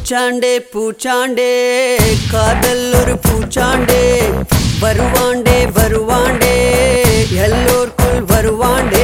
பூச்சாண்டே பூச்சாண்டே காதல் ஒரு பூச்சாண்டே வருவாண்டே வருவாண்டே எல்லோர்க்குள் வருவாண்டே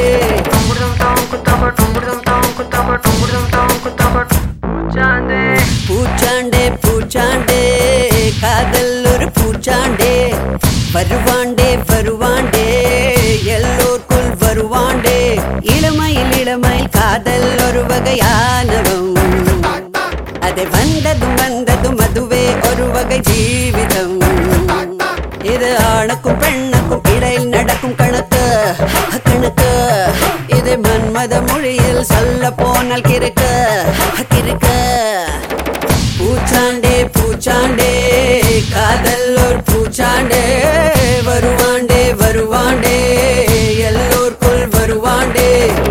பூச்சாண்டே பூச்சாண்டே காதல் ஒரு பூச்சாண்டே வருவாண்டே வருவாண்டே எல்லோர்க்குள் வருவாண்டே இளமையில் இளமையில் காதல் ஒரு வகையானவம் அது வந்ததும் வந்ததும் அதுவே ஒரு வகை ஜீவிதம் இது ஆணுக்கும் பெண்ணுக்கும் இடையில் நடக்கும் கணக்கு கணக்கு இது மன்மத மொழியில் சொல்ல போனால் கிறுக்கு கிறுக்கு பூச்சாண்டே பூச்சாண்டே காதல் ஒரு பூச்சாண்டே வருவாண்டே வருவாண்டே எல்லோர்க்குள் வருவாண்டே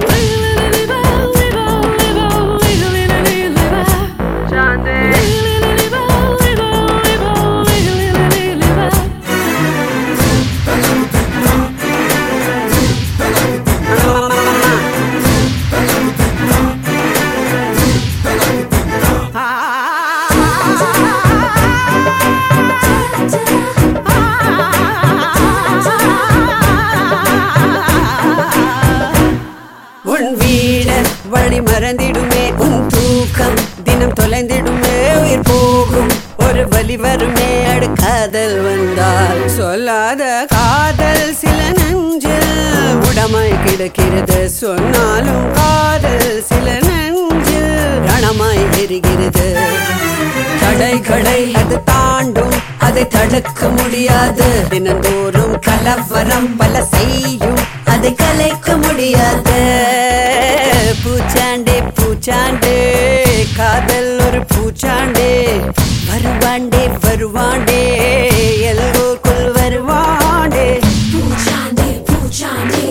வழி மறந்திடுமே உன் தூக்கம் தினம் தொலைந்திடுமே உயிர் போகும் ஒரு வழி வருமே அடு காதல் வந்தால் சொல்லாத காதல் சில நெஞ்சில் உடமாய் கிடக்கிறது சொன்னாலும் காதல் சில நெஞ்சில் ரணமாய் எரிகிறது கடை கடை அது தாண்டும் அதை தடுக்க முடியாது தினந்தோறும் கலவரம் பல செய்யும் அதை கலைக்க முடியாது பூச்சாண்டே பூச்சாண்டே காதல் ஒரு பூச்சாண்டே வருவாண்டே வருவாண்டே எல்லோருக்குள் வருவாண்டே பூச்சாண்டே பூச்சாண்டே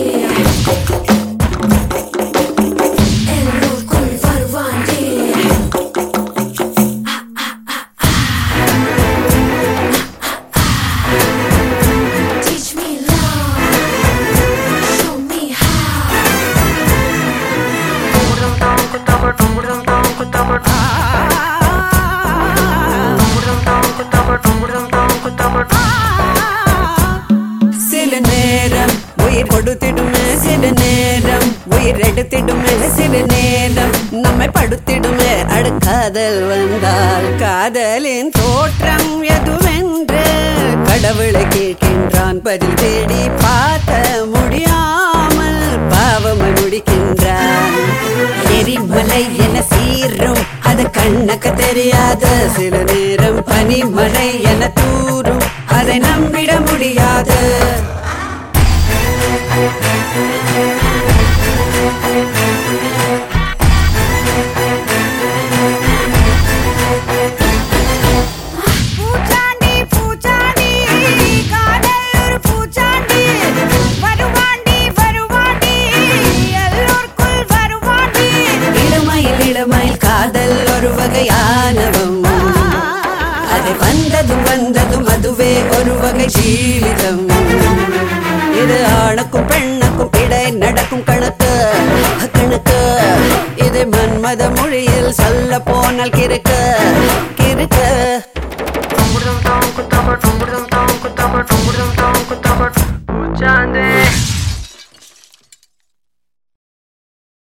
எல்லோருக்குள் வருவாண்டே Teach me love, show me how. சில நேரம் உயிர் கொடுத்திடுமே சில நேரம் உயிர் எடுத்திடுமே சில நேரம் நம்மை படுத்திடுமே அடு காதல் வந்தால் காதலின் தோற்றம் எதுவென்று கடவுளை கேட்கின்றான் பதில் தேடி பார்க்க முடியாமல் பாவமை முடிக்கின்றான் எரிமலை என சீரும் அது கண்ணுக்கு தெரியாது சில நேரம் பனிமலை என தூரும் அதை நம்பிட முடியாது பூச்சாண்டி பூச்சாண்டி காதல் ஒரு பூச்சாண்டி வருவாண்டி வருவாண்டி எல்லோருக்குள் வருவாண்டி இளமையில் இளமையில் காதல் ஒரு வகையானவம் அது வந்ததும் வந்ததும் அதுவே ஒரு வகை ஜீவிதம் இது ஆணுக்கும் பெண்ணுக்கும் இடை நடக்கும் கணக்கு கணக்கு இது மன்மத மொழியில் சொல்ல போனால்